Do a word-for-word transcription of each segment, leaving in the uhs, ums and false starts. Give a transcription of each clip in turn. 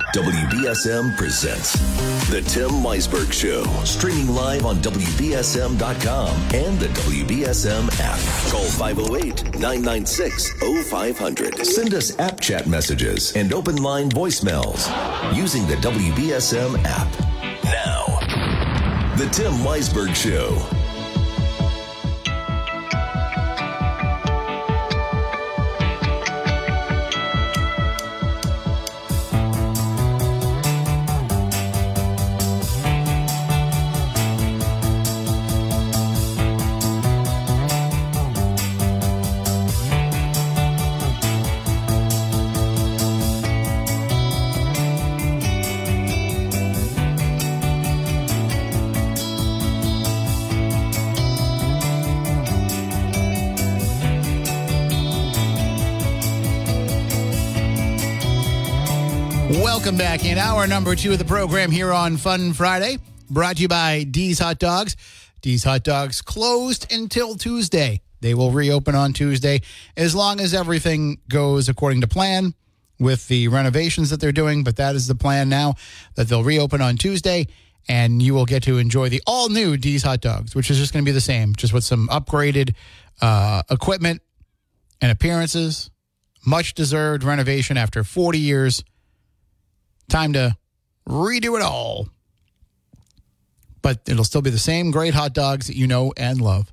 W B S M presents The Tim Weisberg Show, streaming live on W B S M dot com and the W B S M app. Call five oh eight, nine nine six, oh five hundred. Send us app chat messages and open line voicemails using the W B S M app. Now, The Tim Weisberg Show. Welcome back in hour number two of the program here on Fun Friday, brought to you by D's Hot Dogs. D's Hot Dogs closed until Tuesday. They will reopen on Tuesday as long as everything goes according to plan with the renovations that they're doing. But that is the plan now, that they'll reopen on Tuesday and you will get to enjoy the all-new D's Hot Dogs, which is just going to be the same, just with some upgraded uh, equipment and appearances. Much-deserved renovation after forty years. Time to redo it all. But it'll still be the same great hot dogs that you know and love.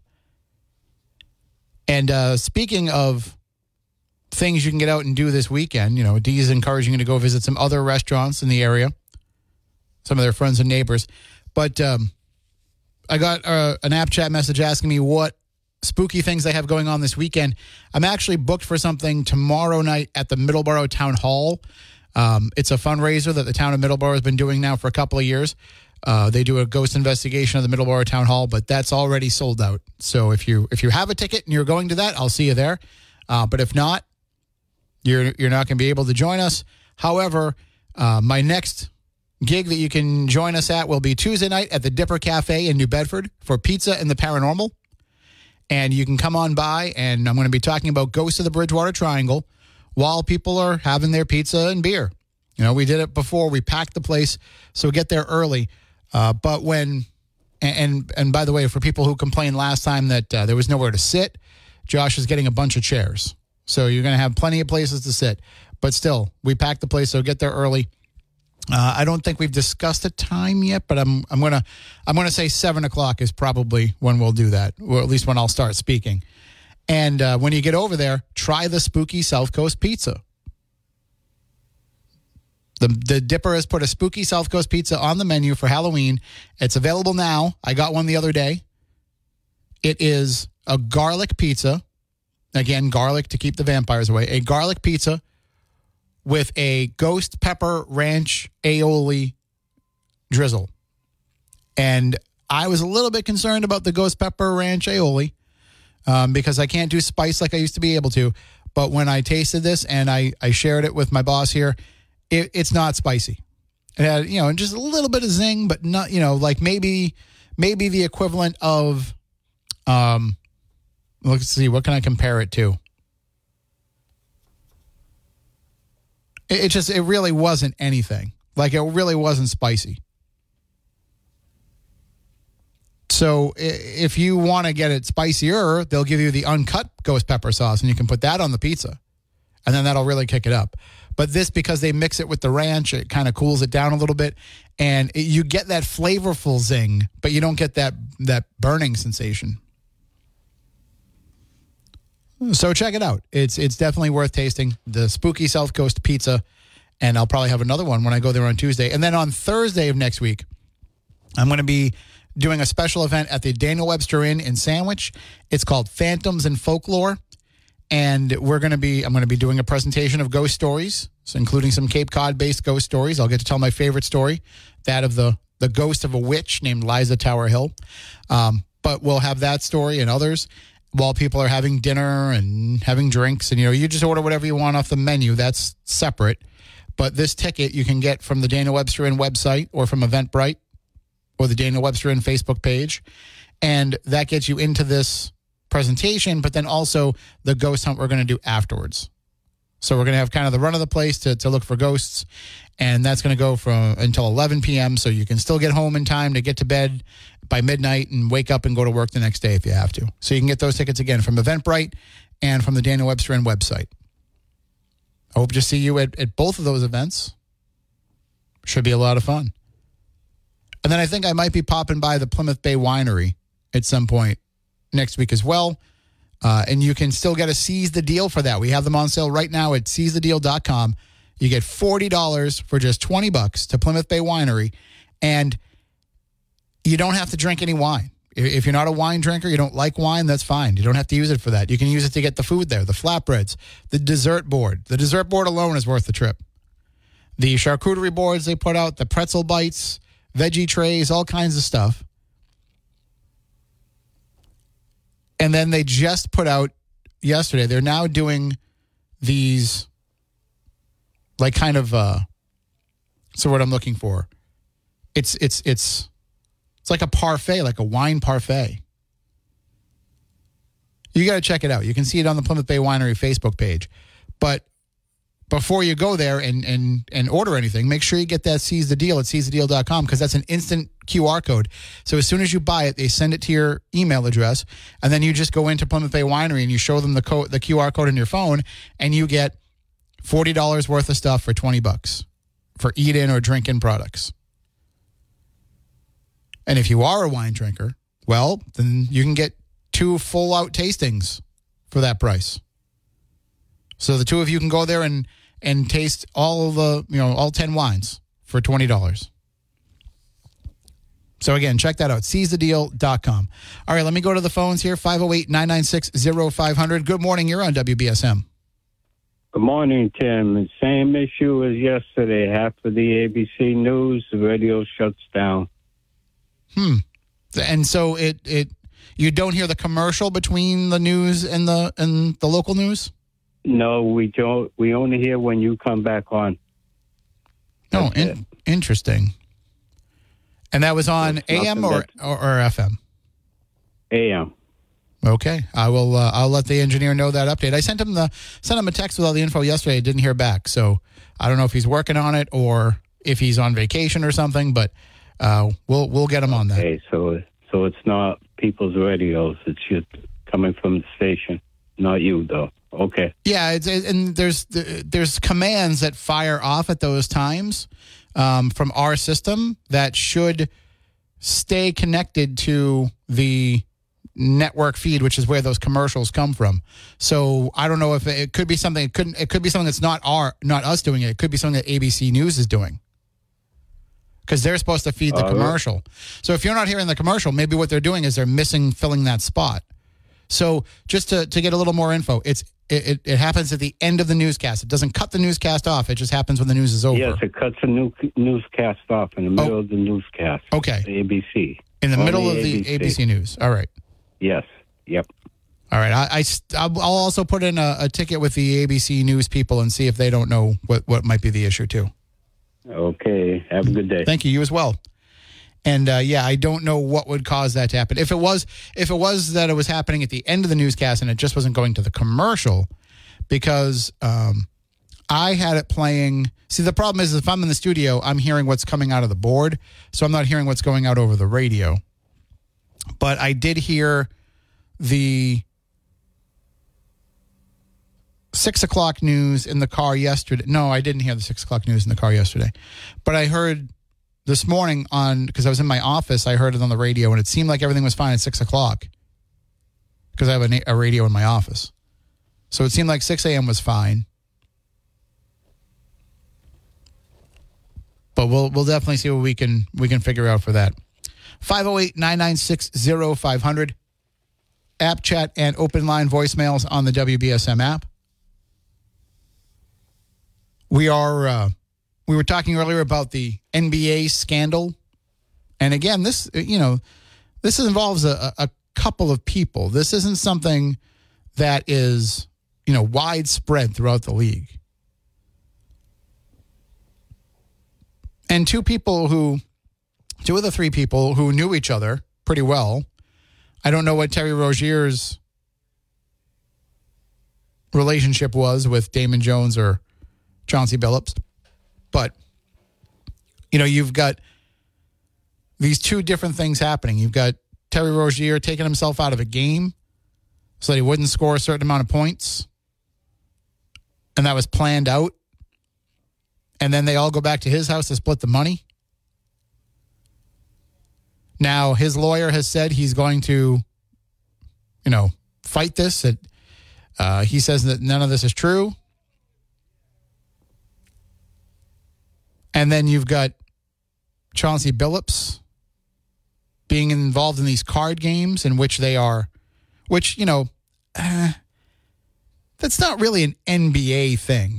And uh, speaking of things you can get out and do this weekend, you know, Dee is encouraging you to go visit some other restaurants in the area, some of their friends and neighbors. But um, I got uh, an app chat message asking me what spooky things they have going on this weekend. I'm actually booked for something tomorrow night at the Middleborough Town Hall. Um, it's a fundraiser that the town of Middleborough has been doing now for a couple of years. Uh, they do a ghost investigation of the Middleborough Town Hall, but that's already sold out. So if you if you have a ticket and you're going to that, I'll see you there. Uh, but if not, you're you're not going to be able to join us. However, uh, my next gig that you can join us at will be Tuesday night at the Dipper Cafe in New Bedford for Pizza and the Paranormal. And you can come on by, and I'm going to be talking about Ghosts of the Bridgewater Triangle while people are having their pizza and beer. You know, we did it before. We packed the place, so get there early. Uh, but when, and, and and by the way, for people who complained last time that uh, there was nowhere to sit, Josh is getting a bunch of chairs. So you're going to have plenty of places to sit. But still, we packed the place, so get there early. Uh, I don't think we've discussed the time yet, but I'm I'm gonna I'm gonna say seven o'clock is probably when we'll do that, or at least when I'll start speaking. And uh, when you get over there, try the spooky South Coast pizza. The the Dipper has put a spooky South Coast pizza on the menu for Halloween. It's available now. I got one the other day. It is a garlic pizza. Again, garlic to keep the vampires away. A garlic pizza with a ghost pepper ranch aioli drizzle. And I was a little bit concerned about the ghost pepper ranch aioli. Um, because I can't do spice like I used to be able to. But when I tasted this and I, I shared it with my boss here, it, it's not spicy. It had, you know, just a little bit of zing, but not, you know, like maybe maybe the equivalent of, um, let's see, what can I compare it to? It, it just, it really wasn't anything. Like, it really wasn't spicy. So if you want to get it spicier, they'll give you the uncut ghost pepper sauce, and you can put that on the pizza, and then that'll really kick it up. But this, because they mix it with the ranch, it kind of cools it down a little bit, and it, you get that flavorful zing, but you don't get that that burning sensation. So check it out. It's it's definitely worth tasting. The spooky South Coast pizza, and I'll probably have another one when I go there on Tuesday. And then on Thursday of next week, I'm going to be doing a special event at the Daniel Webster Inn in Sandwich. It's called Phantoms and Folklore. And we're going to be, I'm going to be doing a presentation of ghost stories, so including some Cape Cod-based ghost stories. I'll get to tell my favorite story, that of the, the ghost of a witch named Liza Tower Hill. Um, but we'll have that story and others while people are having dinner and having drinks. And, you know, you just order whatever you want off the menu. That's separate. But this ticket you can get from the Daniel Webster Inn website or from Eventbrite or the Daniel Webster Inn Facebook page. And that gets you into this presentation, but then also the ghost hunt we're going to do afterwards. So we're going to have kind of the run of the place to, to look for ghosts, and that's going to go from until eleven p.m., so you can still get home in time to get to bed by midnight and wake up and go to work the next day if you have to. So you can get those tickets again from Eventbrite and from the Daniel Webster Inn website. I hope to see you at, at both of those events. Should be a lot of fun. And then I think I might be popping by the Plymouth Bay Winery at some point next week as well. Uh, and you can still get a Seize the Deal for that. We have them on sale right now at seize the deal dot com. You get forty dollars for just twenty bucks to Plymouth Bay Winery. And you don't have to drink any wine. If you're not a wine drinker, you don't like wine, that's fine. You don't have to use it for that. You can use it to get the food there, the flatbreads, the dessert board. The dessert board alone is worth the trip. The charcuterie boards they put out, the pretzel bites, veggie trays, all kinds of stuff. And then they just put out yesterday, they're now doing these, like kind of, uh, so what I'm looking for. It's, it's, it's, it's like a parfait, like a wine parfait. You got to check it out. You can see it on the Plymouth Bay Winery Facebook page. But before you go there and, and, and order anything, make sure you get that Seize the Deal at seize the deal dot com because that's an instant Q R code. So as soon as you buy it, they send it to your email address, and then you just go into Plymouth Bay Winery and you show them the code, the Q R code on your phone, and you get forty dollars worth of stuff for twenty bucks for eat-in or drink-in products. And if you are a wine drinker, well, then you can get two full-out tastings for that price. So the two of you can go there and, and taste all of the, you know, all ten wines for twenty dollars. So again, check that out, seize the deal dot com. All right, let me go to the phones here, five oh eight, nine nine six, oh five hundred. Good morning, you're on W B S M. Good morning, Tim. The same issue as yesterday. Half of the A B C News, the radio shuts down. Hmm. And so it, it you don't hear the commercial between the news and the and the local news? No, we don't. We only hear when you come back on. Oh, in, interesting. And that was on A M or, or or F M? A M. Okay, I will. Uh, I'll let the engineer know that update. I sent him the sent him a text with all the info yesterday. I didn't hear back, so I don't know if he's working on it or if he's on vacation or something. But uh, we'll we'll get him on that. Okay, so so it's not people's radios. It's just coming from the station, not you though. Okay. Yeah, it's, it, and there's there's commands that fire off at those times um, from our system that should stay connected to the network feed, which is where those commercials come from. So I don't know if it, it could be something. It couldn't. It could be something that's not our, not us doing it. It could be something that A B C News is doing because they're supposed to feed the uh, commercial. So if you're not hearing the commercial, maybe what they're doing is they're missing filling that spot. So just to, to get a little more info, it's it, it, it happens at the end of the newscast. It doesn't cut the newscast off. It just happens when the news is over. Yes, it cuts the new, newscast off in the middle oh. of the newscast. Okay. The A B C. In the Only middle of A B C. the A B C News. All right. Yes. Yep. All right. I, I, I'll also put in a, a ticket with the A B C News people and see if they don't know what, what might be the issue, too. Okay. Have a good day. Thank you. You as well. And uh, yeah, I don't know what would cause that to happen. If it was, if it was that it was happening at the end of the newscast and it just wasn't going to the commercial, because um, I had it playing. See, the problem is if I'm in the studio, I'm hearing what's coming out of the board, so I'm not hearing what's going out over the radio. But I did hear the six o'clock news in the car yesterday. No, I didn't hear the six o'clock news in the car yesterday, but I heard. This morning on, because I was in my office, I heard it on the radio, and it seemed like everything was fine at six o'clock because I have a, a radio in my office. So it seemed like six a.m. was fine. But we'll we'll definitely see what we can we can figure out for that. five oh eight, nine nine six, oh five hundred. App chat and open line voicemails on the W B S M app. We are... Uh, We were talking earlier about the N B A scandal. And again, this, you know, this involves a, a couple of people. This isn't something that is, you know, widespread throughout the league. And two people who, two of the three people who knew each other pretty well. I don't know what Terry Rozier's relationship was with Damon Jones or Chauncey Billups. But, you know, you've got these two different things happening. You've got Terry Rozier taking himself out of a game so that he wouldn't score a certain amount of points. And that was planned out. And then they all go back to his house to split the money. Now, his lawyer has said he's going to, you know, fight this. That uh, he says that none of this is true. And then you've got Chauncey Billups being involved in these card games in which they are, which, you know, uh, that's not really an N B A thing.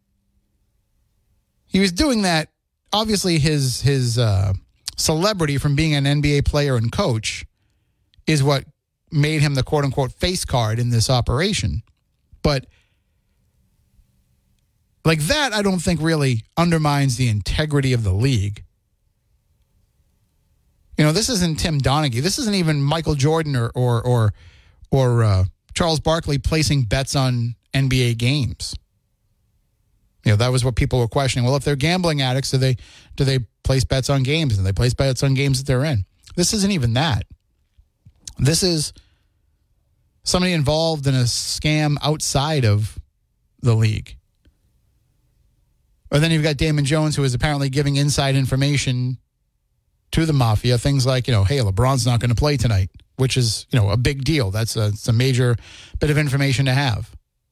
He was doing that, obviously his his uh, celebrity from being an N B A player and coach is what made him the quote-unquote face card in this operation. But like that, I don't think really undermines the integrity of the league. You know, this isn't Tim Donaghy. This isn't even Michael Jordan or or or, or uh, Charles Barkley placing bets on N B A games. You know, that was what people were questioning. Well, if they're gambling addicts, do they do they place bets on games? And they place bets on games that they're in. This isn't even that. This is somebody involved in a scam outside of the league. Or then you've got Damon Jones, who is apparently giving inside information to the mafia. Things like, you know, hey, LeBron's not going to play tonight, which is, you know, a big deal. That's a, it's a major bit of information to have.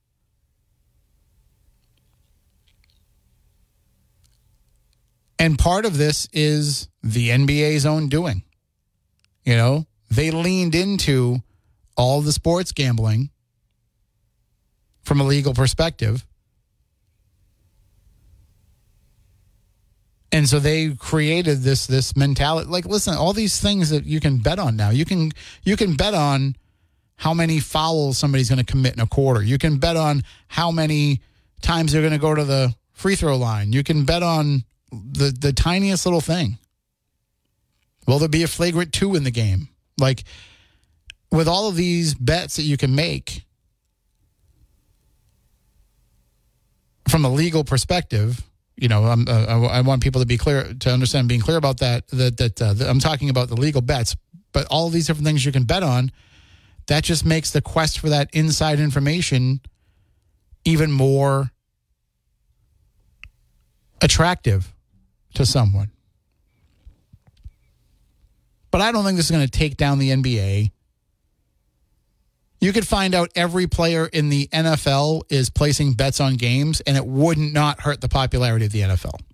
And part of this is the N B A's own doing. You know, they leaned into all the sports gambling from a legal perspective. And so they created this this mentality. Like, listen, all these things that you can bet on now. You can you can bet on how many fouls somebody's going to commit in a quarter. You can bet on how many times they're going to go to the free throw line. You can bet on the the tiniest little thing. Will there be a flagrant two in the game? Like, with all of these bets that you can make from a legal perspective, you know, I'm, uh, I, I want people to be clear, to understand, being clear about that, that, that, uh, that I'm talking about the legal bets, but all of these different things you can bet on, that just makes the quest for that inside information even more attractive to someone. But I don't think this is going to take down the N B A. You could find out every player in the N F L is placing bets on games, and it wouldn't not hurt the popularity of the N F L.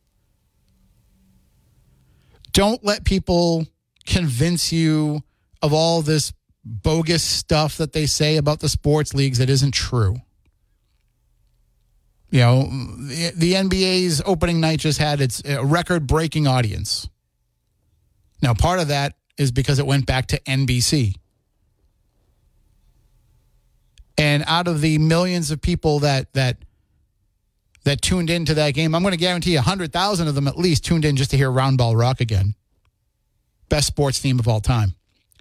Don't let people convince you of all this bogus stuff that they say about the sports leagues that isn't true. You know, the, the N B A's opening night just had its uh, record-breaking audience. Now, part of that is because it went back to N B C. And out of the millions of people that that that tuned into that game, I'm going to guarantee one hundred thousand of them at least tuned in just to hear Round Ball Rock again. Best sports theme of all time.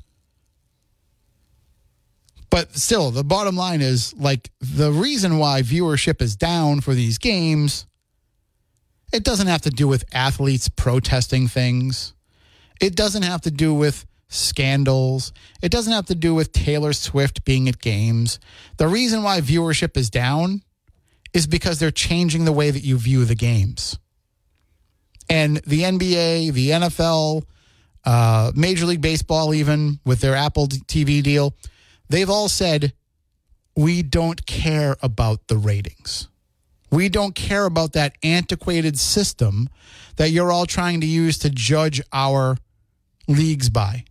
But still, the bottom line is, like, the reason why viewership is down for these games, it doesn't have to do with athletes protesting things. It doesn't have to do with scandals. It doesn't have to do with Taylor Swift being at games. The reason why viewership is down is because they're changing the way that you view the games. And the N B A, the N F L, uh, Major League Baseball even, with their Apple T V deal, they've all said, we don't care about the ratings. We don't care about that antiquated system that you're all trying to use to judge our leagues by.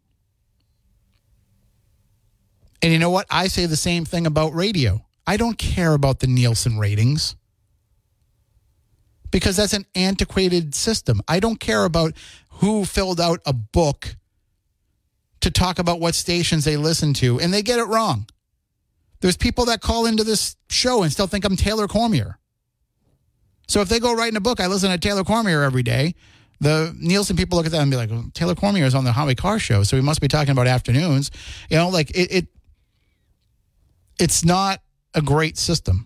And you know what? I say the same thing about radio. I don't care about the Nielsen ratings because that's an antiquated system. I don't care about who filled out a book to talk about what stations they listen to, and they get it wrong. There's people that call into this show and still think I'm Taylor Cormier. So if they go write in a book, I listen to Taylor Cormier every day, the Nielsen people look at that and be like, well, Taylor Cormier is on the Howie Carr show, so we must be talking about afternoons. You know, like it, it it's not a great system.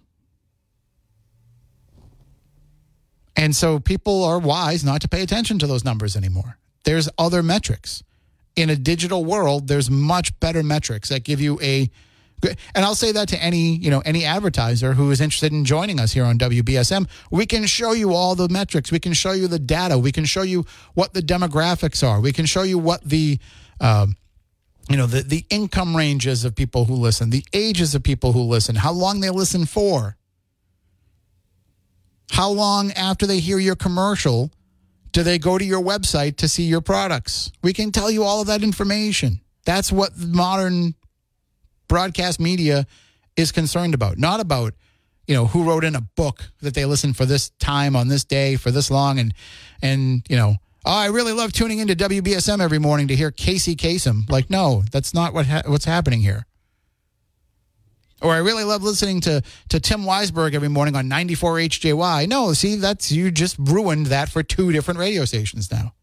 And so people are wise not to pay attention to those numbers anymore. There's other metrics. In a digital world, there's much better metrics that give you a good, and I'll say that to any, you know, any advertiser who is interested in joining us here on W B S M. We can show you all the metrics. We can show you the data. We can show you what the demographics are. We can show you what the, um, you know, the, the income ranges of people who listen, the ages of people who listen, how long they listen for, how long after they hear your commercial do they go to your website to see your products? We can tell you all of that information. That's what modern broadcast media is concerned about. Not about, you know, who wrote in a book that they listened for this time on this day for this long. And, and you know, oh, I really love tuning into W B S M every morning to hear Casey Kasem. Like, no, that's not what ha- what's happening here. Or I really love listening to, to Tim Weisberg every morning on ninety-four H J Y. No, see, that's you just ruined that for two different radio stations now.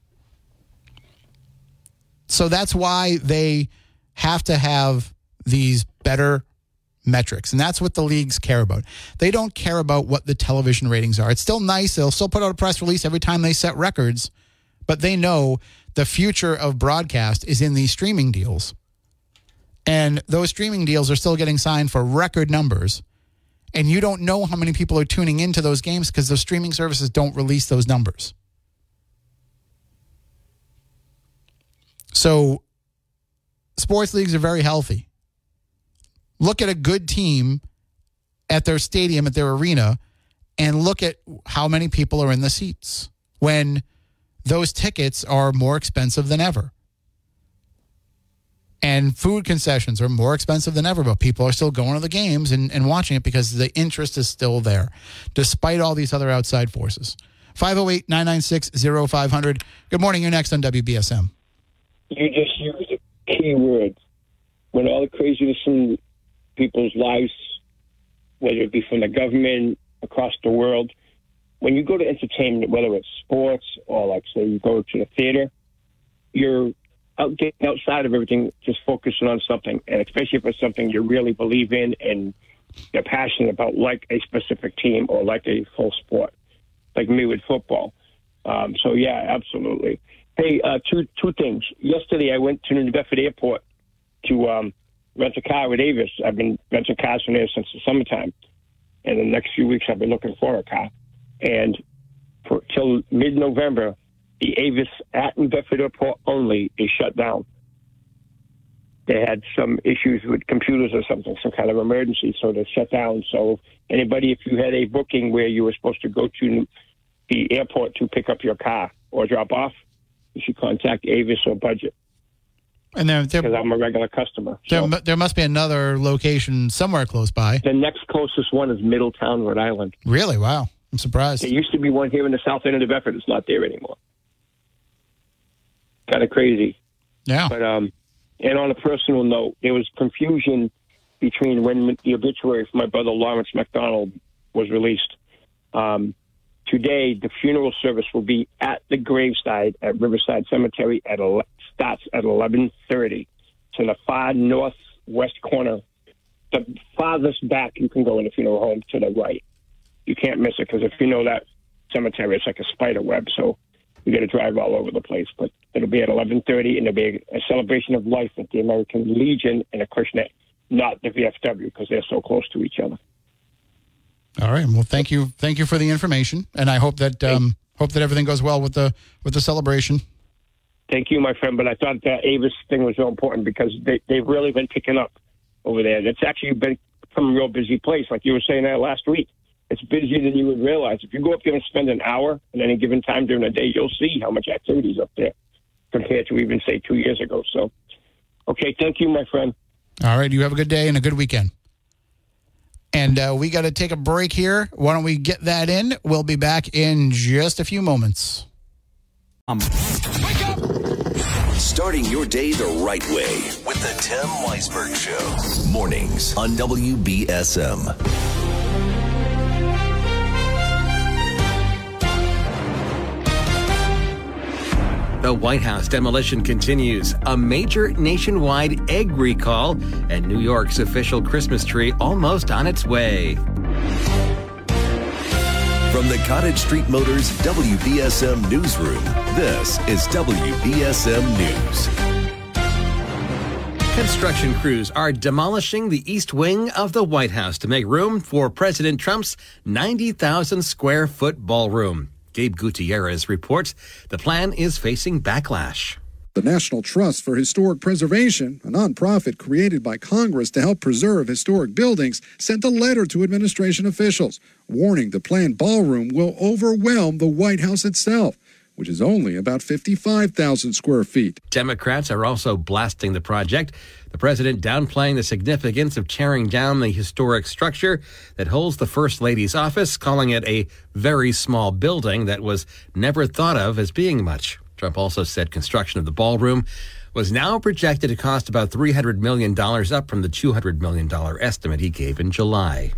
So that's why they have to have these better metrics. And that's what the leagues care about. They don't care about what the television ratings are. It's still nice. They'll still put out a press release every time they set records. But they know the future of broadcast is in these streaming deals. And those streaming deals are still getting signed for record numbers. And you don't know how many people are tuning into those games because those streaming services don't release those numbers. So sports leagues are very healthy. Look at a good team at their stadium, at their arena, and look at how many people are in the seats when those tickets are more expensive than ever. And food concessions are more expensive than ever, but people are still going to the games and, and watching it because the interest is still there, despite all these other outside forces. five oh eight, nine nine six, oh five hundred. Good morning. You're next on W B S M. You just used a key word. When all the craziness in people's lives, whether it be from the government, across the world, when you go to entertainment, whether it's sports or, like, say, you go to the theater, you're out getting outside of everything, just focusing on something, and especially if it's something you really believe in and you're passionate about, like a specific team or like a full sport, like me with football. Um, so, yeah, absolutely. Hey, uh, two two things. Yesterday, I went to New Bedford Airport to um, rent a car with Avis. I've been renting cars from there since the summertime, and the next few weeks I've been looking for a car. And for till mid-November, the Avis at New Bedford Airport only is shut down. They had some issues with computers or something, some kind of emergency, so they're shut down. So anybody, if you had a booking where you were supposed to go to the airport to pick up your car or drop off, you should contact Avis or Budget. And there, there, because I'm a regular customer. There, so. there must be another location somewhere close by. The next closest one is Middletown, Rhode Island. Really? Wow. I'm surprised. There used to be one here in the south end of New Bedford. It's not there anymore. Kind of crazy. Yeah. But um, and on a personal note, there was confusion between when the obituary for my brother Lawrence McDonald was released. Um, today, the funeral service will be at the graveside at Riverside Cemetery at ele- starts at eleven thirty. It's in the far northwest corner, the farthest back you can go in the funeral home to the right. You can't miss it because if you know that cemetery, it's like a spider web, so you got to drive all over the place. But it'll be at eleven thirty, and there'll be a celebration of life at the American Legion and a Acushnet, not the V F W, because they're so close to each other. All right. Well, thank you, thank you for the information, and I hope that um, hope that everything goes well with the with the celebration. Thank you, my friend. But I thought that Avis thing was so important because they they've really been picking up over there. It's actually been become a real busy place, like you were saying that last week. It's busier than you would realize. If you go up there and spend an hour at any given time during the day, you'll see how much activity is up there compared to even, say, two years ago. So, okay, thank you, my friend. All right, you have a good day and a good weekend. And uh, we got to take a break here. Why don't we get that in? We'll be back in just a few moments. Um, Wake up! Starting your day the right way with the Tim Weisberg Show. Mornings on W B S M. The White House demolition continues. A major nationwide egg recall, and New York's official Christmas tree almost on its way. From the Cottage Street Motors W B S M Newsroom, this is W B S M News. Construction crews are demolishing the east wing of the White House to make room for President Trump's ninety thousand square foot ballroom. Gabe Gutierrez reports the plan is facing backlash. The National Trust for Historic Preservation, a nonprofit created by Congress to help preserve historic buildings, sent a letter to administration officials warning the planned ballroom will overwhelm the White House itself, which is only about fifty-five thousand square feet. Democrats are also blasting the project. The president downplaying the significance of tearing down the historic structure that holds the First Lady's office, calling it a very small building that was never thought of as being much. Trump also said construction of the ballroom was now projected to cost about three hundred million dollars, up from the two hundred million dollars estimate he gave in July.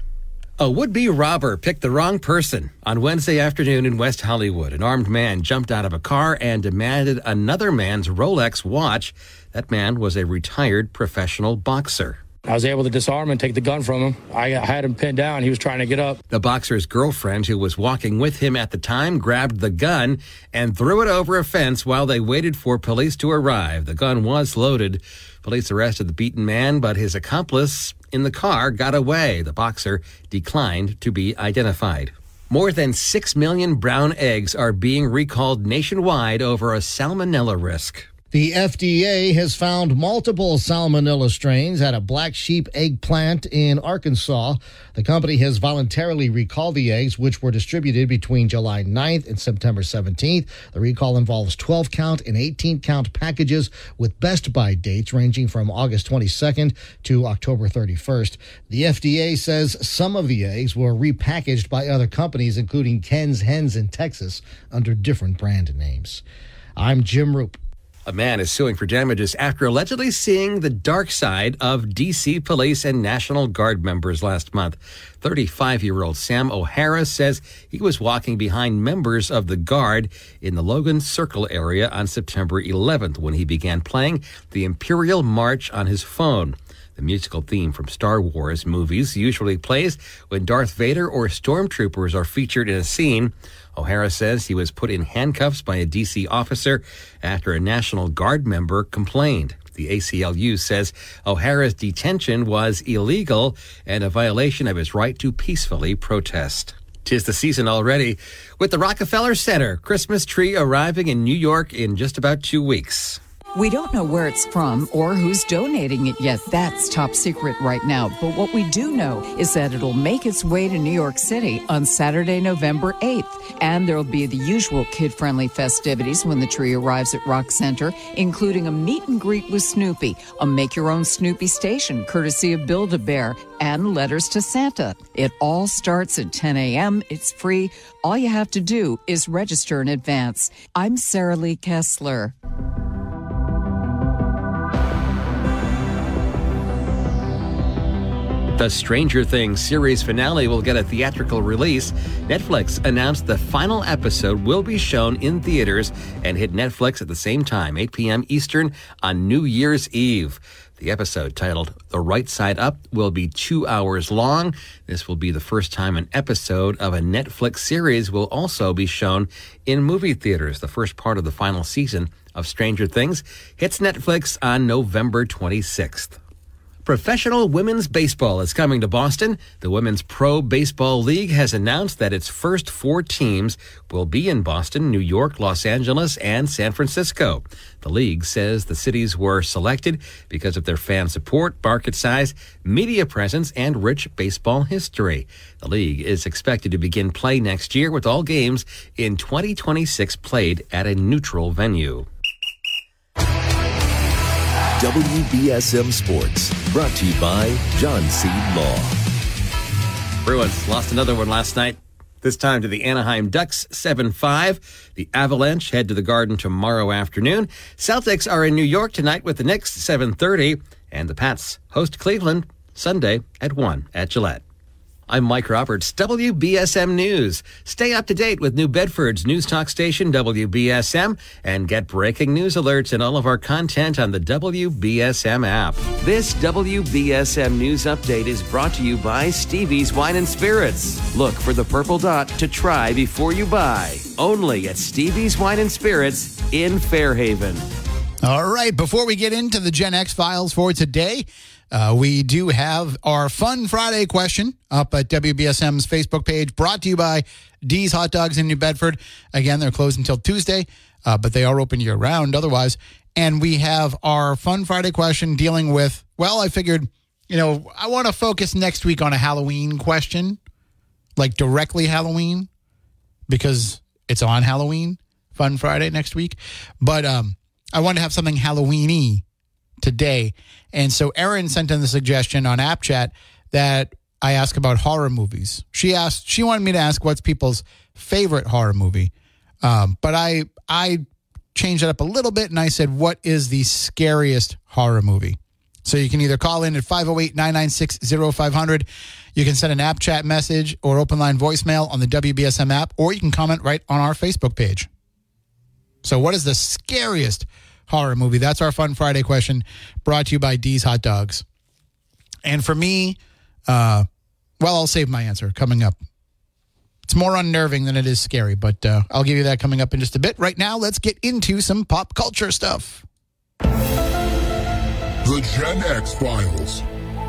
A would-be robber picked the wrong person. On Wednesday afternoon in West Hollywood, an armed man jumped out of a car and demanded another man's Rolex watch. That man was a retired professional boxer. I was able to disarm and take the gun from him. I had him pinned down. He was trying to get up. The boxer's girlfriend, who was walking with him at the time, grabbed the gun and threw it over a fence while they waited for police to arrive. The gun was loaded. Police arrested the beaten man, but his accomplice in the car got away. The boxer declined to be identified. More than six million brown eggs are being recalled nationwide over a salmonella risk. The F D A has found multiple salmonella strains at a black sheep egg plant in Arkansas. The company has voluntarily recalled the eggs, which were distributed between July ninth and September seventeenth. The recall involves twelve count and eighteen count packages with best buy dates ranging from August twenty-second to October thirty-first. The F D A says some of the eggs were repackaged by other companies, including Ken's Hens in Texas, under different brand names. I'm Jim Roop. A man is suing for damages after allegedly seeing the dark side of D C police and National Guard members last month. thirty-five-year-old Sam O'Hara says he was walking behind members of the Guard in the Logan Circle area on September eleventh when he began playing the Imperial March on his phone. The musical theme from Star Wars movies usually plays when Darth Vader or stormtroopers are featured in a scene. O'Hara says he was put in handcuffs by a D C officer after a National Guard member complained. The A C L U says O'Hara's detention was illegal and a violation of his right to peacefully protest. 'Tis the season already, with the Rockefeller Center Christmas tree arriving in New York in just about two weeks. We don't know where it's from or who's donating it yet. That's top secret right now. But what we do know is that it'll make its way to New York City on Saturday, November eighth. And there'll be the usual kid-friendly festivities when the tree arrives at Rock Center, including a meet and greet with Snoopy, a make-your-own Snoopy station courtesy of Build-A-Bear, and letters to Santa. It all starts at ten a.m. It's free. All you have to do is register in advance. I'm Sarah Lee Kessler. The Stranger Things series finale will get a theatrical release. Netflix announced the final episode will be shown in theaters and hit Netflix at the same time, eight p.m. Eastern, on New Year's Eve. The episode, titled The Right Side Up, will be two hours long. This will be the first time an episode of a Netflix series will also be shown in movie theaters. The first part of the final season of Stranger Things hits Netflix on November twenty-sixth. Professional women's baseball is coming to Boston. The Women's Pro Baseball League has announced that its first four teams will be in Boston, New York, Los Angeles, and San Francisco. The league says the cities were selected because of their fan support, market size, media presence, and rich baseball history. The league is expected to begin play next year, with all games in twenty twenty-six played at a neutral venue. W B S M Sports, brought to you by John Seed Law. Bruins lost another one last night, this time to the Anaheim Ducks, seven five. The Avalanche head to the Garden tomorrow afternoon. Celtics are in New York tonight with the Knicks, seven thirty. And the Pats host Cleveland Sunday at one at Gillette. I'm Mike Roberts, W B S M News. Stay up to date with New Bedford's news talk station, W B S M, and get breaking news alerts and all of our content on the W B S M app. This W B S M News Update is brought to you by Stevie's Wine and Spirits. Look for the purple dot to try before you buy. Only at Stevie's Wine and Spirits in Fairhaven. All right, before we get into the Gen X files for today, Uh, we do have our Fun Friday question up at W B S M's Facebook page, brought to you by D's Hot Dogs in New Bedford. Again, they're closed until Tuesday, uh, but they are open year-round otherwise. And we have our Fun Friday question dealing with, well, I figured, you know, I want to focus next week on a Halloween question, like directly Halloween, because it's on Halloween, Fun Friday next week. But um, I want to have something Halloween-y today. And so Erin sent in the suggestion on App Chat that I ask about horror movies. She asked, she wanted me to ask what's people's favorite horror movie. Um, but I, I changed it up a little bit and I said, what is the scariest horror movie? So you can either call in at five oh eight, nine nine six, oh five hundred. You can send an App Chat message or open line voicemail on the W B S M app, or you can comment right on our Facebook page. So what is the scariest horror movie? That's our Fun Friday question, brought to you by D's Hot Dogs. And for me, uh, well, I'll save my answer coming up. It's more unnerving than it is scary, but uh, I'll give you that coming up in just a bit. Right now, let's get into some pop culture stuff. The Gen X Files.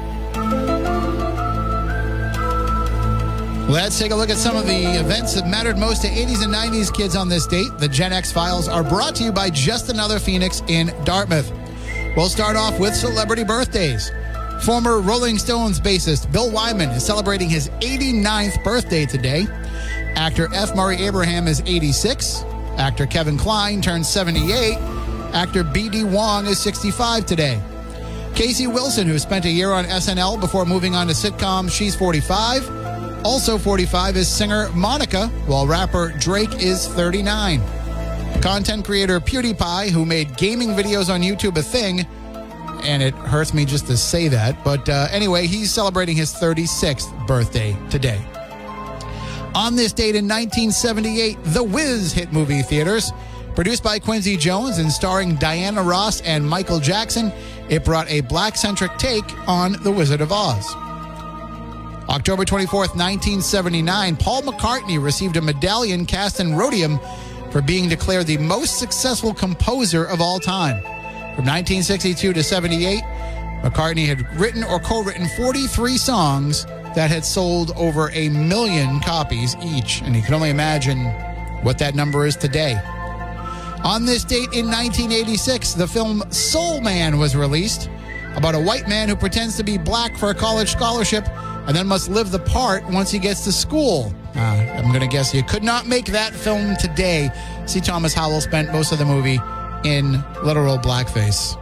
Let's take a look at some of the events that mattered most to eighties and nineties kids on this date. The Gen X Files are brought to you by Just Another Phoenix in Dartmouth. We'll start off with celebrity birthdays. Former Rolling Stones bassist Bill Wyman is celebrating his eighty-ninth birthday today. Actor F. Murray Abraham is eighty-six. Actor Kevin Kline turns seventy-eight. Actor B D. Wong is sixty-five today. Casey Wilson, who spent a year on S N L before moving on to sitcom She's forty-five. Also forty-five is singer Monica, while rapper Drake is thirty-nine. Content creator PewDiePie, who made gaming videos on YouTube a thing, and it hurts me just to say that, but uh, anyway, he's celebrating his thirty-sixth birthday today. On this date in nineteen seventy-eight, The Wiz hit movie theaters. Produced by Quincy Jones and starring Diana Ross and Michael Jackson, it brought a black-centric take on The Wizard of Oz. October twenty-fourth, nineteen seventy-nine, Paul McCartney received a medallion cast in rhodium for being declared the most successful composer of all time. From nineteen sixty-two to seventy-eight, McCartney had written or co-written forty-three songs that had sold over a million copies each, and you can only imagine what that number is today. On this date in nineteen eighty-six, the film Soul Man was released, about a white man who pretends to be black for a college scholarship and then must live the part once he gets to school. Uh, I'm going to guess you could not make that film today. C. Thomas Howell spent most of the movie in literal blackface.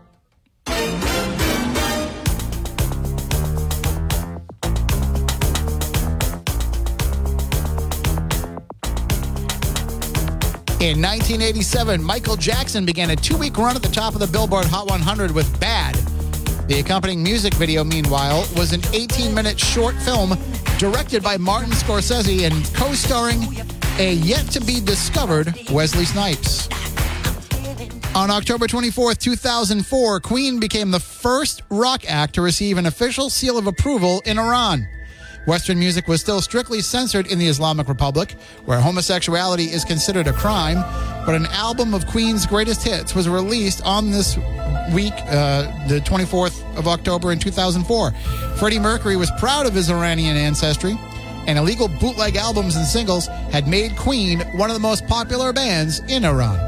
In nineteen eighty-seven, Michael Jackson began a two-week run at the top of the Billboard Hot one hundred with Bad. The accompanying music video, meanwhile, was an eighteen-minute short film directed by Martin Scorsese and co-starring a yet-to-be-discovered Wesley Snipes. On October twenty-fourth, two thousand four, Queen became the first rock act to receive an official seal of approval in Iran. Western music was still strictly censored in the Islamic Republic, where homosexuality is considered a crime, but an album of Queen's greatest hits was released on this week, uh, the twenty-fourth of October in two thousand four. Freddie Mercury was proud of his Iranian ancestry, and illegal bootleg albums and singles had made Queen one of the most popular bands in Iran.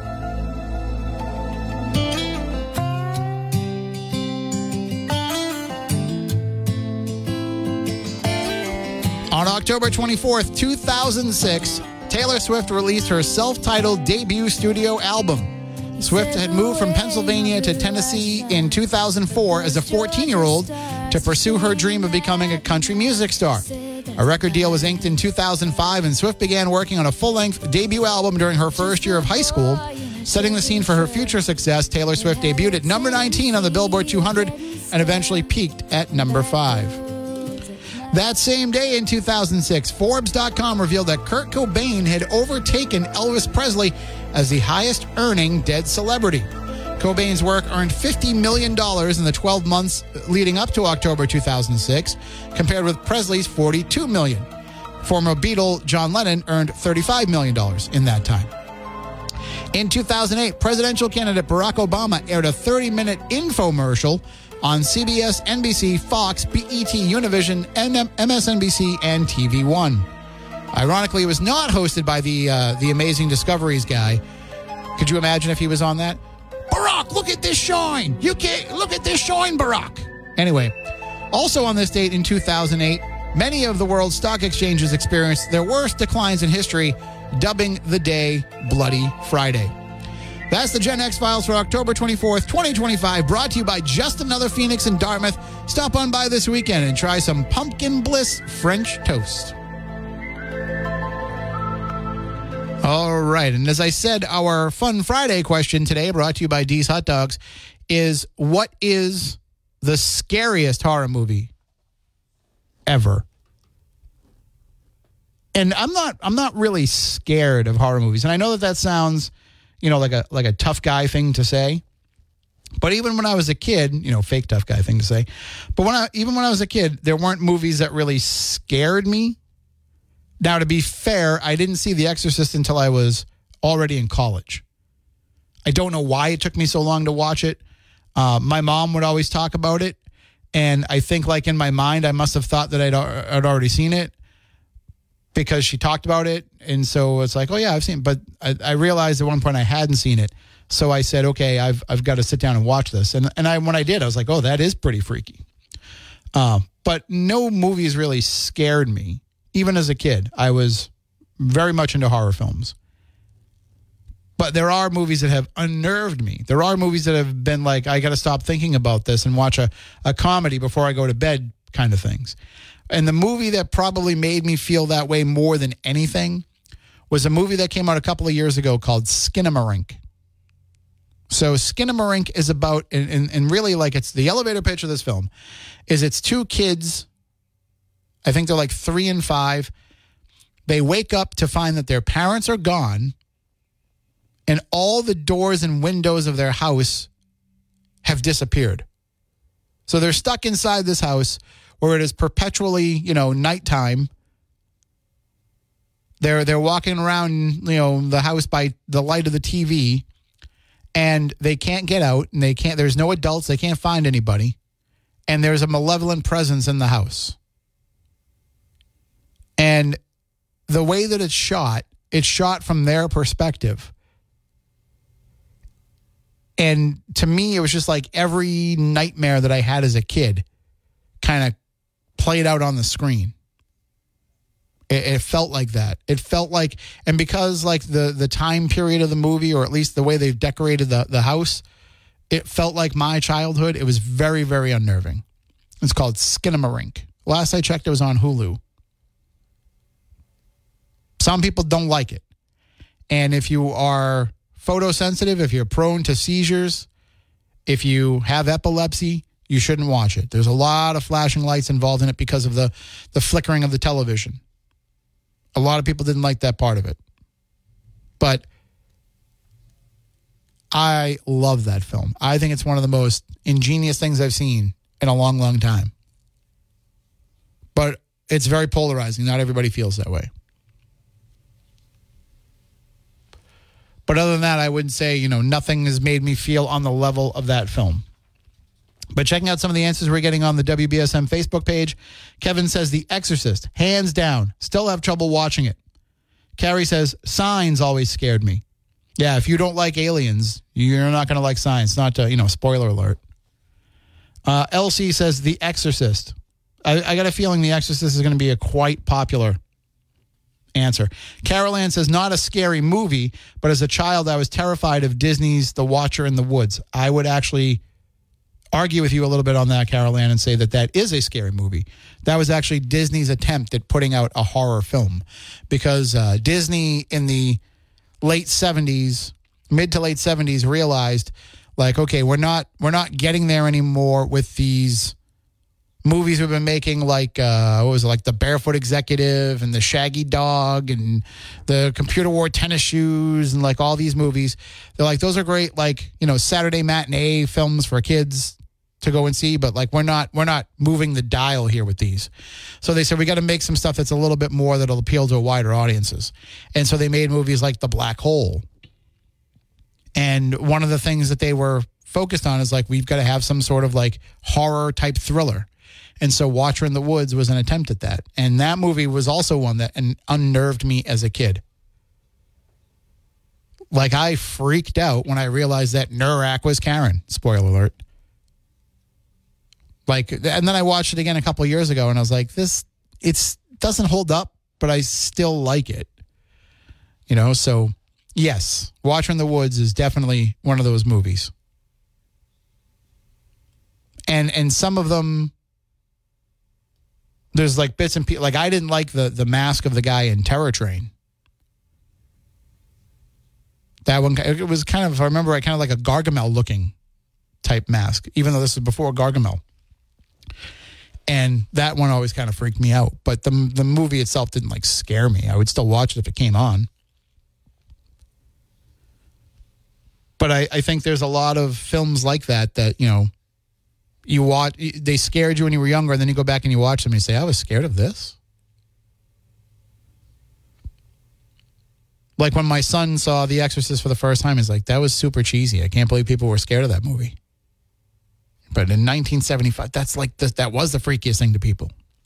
On October twenty-fourth, two thousand six, Taylor Swift released her self-titled debut studio album. Swift had moved from Pennsylvania to Tennessee in two thousand four as a fourteen-year-old to pursue her dream of becoming a country music star. A record deal was inked in two thousand five, and Swift began working on a full-length debut album during her first year of high school. Setting the scene for her future success, Taylor Swift debuted at number nineteen on the Billboard two hundred and eventually peaked at number five. That same day in two thousand six, Forbes dot com revealed that Kurt Cobain had overtaken Elvis Presley as the highest earning dead celebrity. Cobain's work earned fifty million dollars in the twelve months leading up to October two thousand six, compared with Presley's forty-two million dollars. Former Beatle John Lennon earned thirty-five million dollars in that time. In two thousand eight, presidential candidate Barack Obama aired a thirty-minute infomercial on C B S, N B C, Fox, B E T, Univision, M S N B C, and T V one. Ironically, it was not hosted by the uh, the Amazing Discoveries guy. Could you imagine if he was on that? Barack, look at this shine. You can't look at this shine, Barack. Anyway, also on this date in two thousand eight, many of the world's stock exchanges experienced their worst declines in history, dubbing the day Bloody Friday. That's the Gen X Files for October twenty-fourth, twenty twenty-five, brought to you by Just Another Phoenix in Dartmouth. Stop on by this weekend and try some Pumpkin Bliss French toast. All right, and as I said, our Fun Friday question today, brought to you by D's Hot Dogs, is what is the scariest horror movie ever? And I'm not I'm not really scared of horror movies. And I know that that sounds, you know, like a like a tough guy thing to say. But even when I was a kid, you know, fake tough guy thing to say. But when I even when I was a kid, there weren't movies that really scared me. Now, to be fair, I didn't see The Exorcist until I was already in college. I don't know why it took me so long to watch it. Uh, my mom would always talk about it. And I think, like, in my mind, I must have thought that I'd, I'd already seen it because she talked about it. And so it's like, oh, yeah, I've seen it. But I, I realized at one point I hadn't seen it. So I said, okay, I've I've got to sit down and watch this. And and I when I did, I was like, oh, that is pretty freaky. Uh, but no movies really scared me. Even as a kid, I was very much into horror films. But there are movies that have unnerved me. There are movies that have been like, I got to stop thinking about this and watch a, a comedy before I go to bed kind of things. And the movie that probably made me feel that way more than anything was a movie that came out a couple of years ago called Skinamarink. So Skinamarink is about, and, and, and really like it's the elevator pitch of this film, is it's two kids. I think they're like three and five. They wake up to find that their parents are gone and all the doors and windows of their house have disappeared. So they're stuck inside this house where it is perpetually, you know, nighttime. They're they're walking around, you know, the house by the light of the T V, and they can't get out, and they can't. There's no adults. They can't find anybody, and there's a malevolent presence in the house. And the way that it's shot, it's shot from their perspective. And to me, it was just like every nightmare that I had as a kid kind of played out on the screen. It, it felt like that. It felt like, and because like the, the time period of the movie, or at least the way they've decorated the, the house, it felt like my childhood. It was very, very unnerving. It's called Skinamarink. Last I checked, it was on Hulu. Some people don't like it. And if you are photosensitive, if you're prone to seizures, if you have epilepsy, you shouldn't watch it. There's a lot of flashing lights involved in it because of the, the flickering of the television. A lot of people didn't like that part of it. But I love that film. I think it's one of the most ingenious things I've seen in a long, long time. But it's very polarizing. Not everybody feels that way. But other than that, I would say, you know, nothing has made me feel on the level of that film. But checking out some of the answers we're getting on the W B S M Facebook page, Kevin says The Exorcist, hands down. Still have trouble watching it. Carrie says Signs always scared me. Yeah, if you don't like aliens, you're not going to like Signs. Not to, you know, spoiler alert. Uh, L C says The Exorcist. I, I got a feeling The Exorcist is going to be a quite popular answer. Carol Ann says, not a scary movie, but as a child, I was terrified of Disney's The Watcher in the Woods. I would actually argue with you a little bit on that, Carol Ann, and say that that is a scary movie. That was actually Disney's attempt at putting out a horror film, because uh, Disney in the late seventies, mid to late seventies, realized, like, okay, we're not we're not getting there anymore with these movies we've been making, like, uh, what was it, like The Barefoot Executive and The Shaggy Dog and The Computer Wore Tennis Shoes and, like, all these movies. They're like, those are great, like, you know, Saturday matinee films for kids to go and see, but, like, we're not we're not moving the dial here with these. So they said, we got to make some stuff that's a little bit more that'll appeal to wider audiences. And so they made movies like The Black Hole. And one of the things that they were focused on is, like, we've got to have some sort of, like, horror-type thriller. And so Watcher in the Woods was an attempt at that. And that movie was also one that unnerved me as a kid. Like, I freaked out when I realized that Nurak was Karen. Spoiler alert. Like, and then I watched it again a couple of years ago, and I was like, this, it's doesn't hold up, but I still like it. You know, so, yes, Watcher in the Woods is definitely one of those movies. And and some of them, there's like bits and pieces. Like, I didn't like the, the mask of the guy in Terror Train. That one, it was kind of, if I remember right, kind of like a Gargamel looking type mask, even though this was before Gargamel. And that one always kind of freaked me out. But the the movie itself didn't, like, scare me. I would still watch it if it came on. But I, I think there's a lot of films like that that, you know, you watch, they scared you when you were younger, and then you go back and you watch them and you say, I was scared of this. Like when my son saw The Exorcist for the first time, he's like, that was super cheesy. I can't believe people were scared of that movie. But in nineteen seventy-five, that's like, the, that was the freakiest thing to people.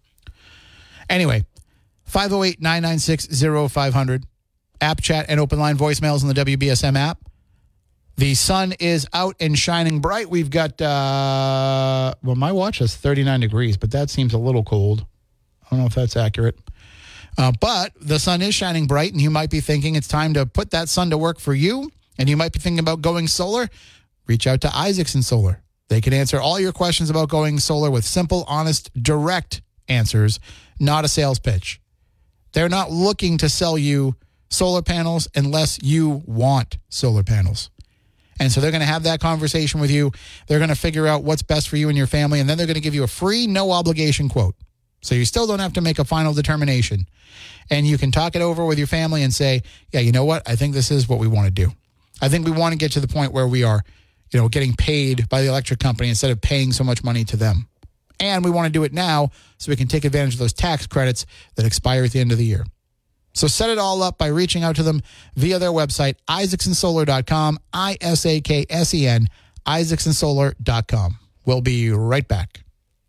Anyway, five oh eight, nine nine six, oh five hundred, app chat and open line voicemails on the W B S M app. The sun is out and shining bright. We've got, uh, well, my watch has thirty-nine degrees, but that seems a little cold. I don't know if that's accurate. Uh, but the sun is shining bright, and you might be thinking it's time to put that sun to work for you, and you might be thinking about going solar. Reach out to Isaacson Solar. They can answer all your questions about going solar with simple, honest, direct answers, not a sales pitch. They're not looking to sell you solar panels unless you want solar panels. And so they're going to have that conversation with you. They're going to figure out what's best for you and your family, and then they're going to give you a free, no-obligation quote. So you still don't have to make a final determination. And you can talk it over with your family and say, yeah, you know what? I think this is what we want to do. I think we want to get to the point where we are, you know, getting paid by the electric company instead of paying so much money to them. And we want to do it now so we can take advantage of those tax credits that expire at the end of the year. So set it all up by reaching out to them via their website, isaacson solar dot com, I S A K S E N, isaacson solar dot com. We'll be right back.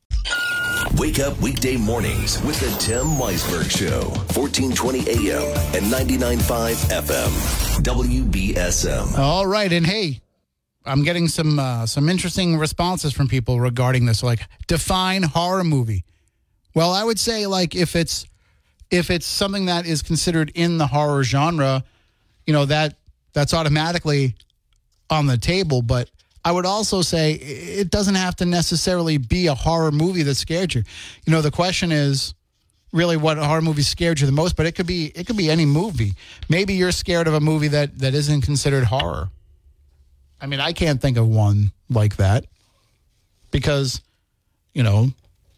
Wake up weekday mornings with the Tim Weisberg Show, fourteen twenty A M and ninety-nine point five F M, W B S M. All right, and hey, I'm getting some uh, some interesting responses from people regarding this, like, define horror movie. Well, I would say, like, if it's if it's something that is considered in the horror genre, you know, that that's automatically on the table. But I would also say it doesn't have to necessarily be a horror movie that scared you. You know, the question is really what horror movie scared you the most, but it could be it could be any movie. Maybe you're scared of a movie that, that isn't considered horror. I mean, I can't think of one like that because, you know,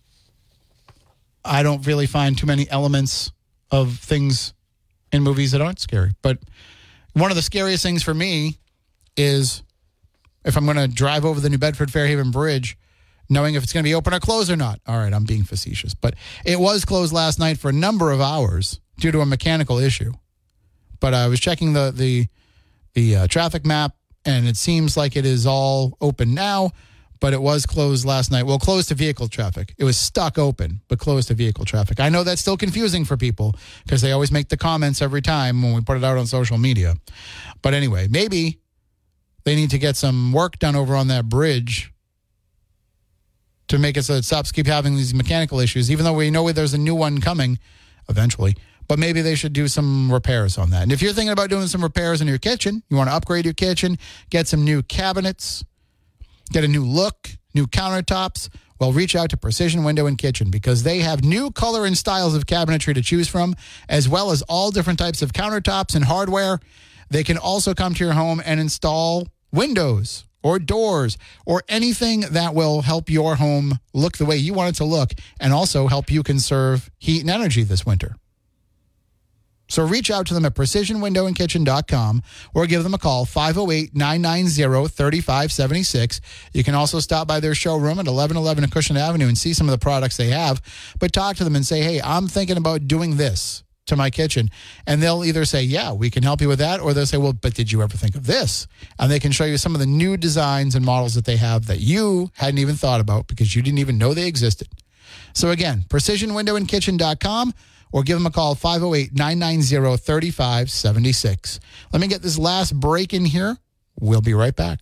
I don't really find too many elements of things in movies that aren't scary. But one of the scariest things for me is if I'm going to drive over the New Bedford Fairhaven Bridge, knowing if it's going to be open or closed or not. All right, I'm being facetious. But it was closed last night for a number of hours due to a mechanical issue. But I was checking the, the, the uh, traffic map, and it seems like it is all open now. But it was closed last night. Well, closed to vehicle traffic. It was stuck open, but closed to vehicle traffic. I know that's still confusing for people because they always make the comments every time when we put it out on social media. But anyway, maybe they need to get some work done over on that bridge to make it so it stops keep having these mechanical issues, even though we know there's a new one coming eventually. But maybe they should do some repairs on that. And if you're thinking about doing some repairs in your kitchen, you want to upgrade your kitchen, get some new cabinets, get a new look, new countertops, well, reach out to Precision Window and Kitchen because they have new color and styles of cabinetry to choose from, as well as all different types of countertops and hardware. They can also come to your home and install windows or doors or anything that will help your home look the way you want it to look and also help you conserve heat and energy this winter. So reach out to them at precision window and kitchen dot com or give them a call, five oh eight, nine nine zero, three five seven six. You can also stop by their showroom at eleven eleven Acushnet Avenue and see some of the products they have. But talk to them and say, hey, I'm thinking about doing this to my kitchen. And they'll either say, yeah, we can help you with that, or they'll say, well, but did you ever think of this? And they can show you some of the new designs and models that they have that you hadn't even thought about because you didn't even know they existed. So again, precision window and kitchen dot com. Or give them a call, five oh eight, nine nine zero, three five seven six. Let me get this last break in here. We'll be right back.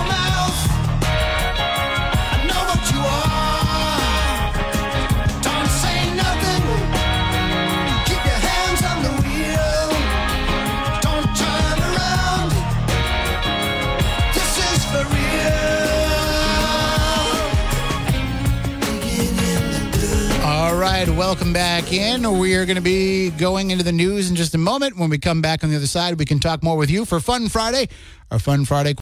Welcome back in. We are going to be going into the news in just a moment. When we come back on the other side, we can talk more with you for Fun Friday. Our Fun Friday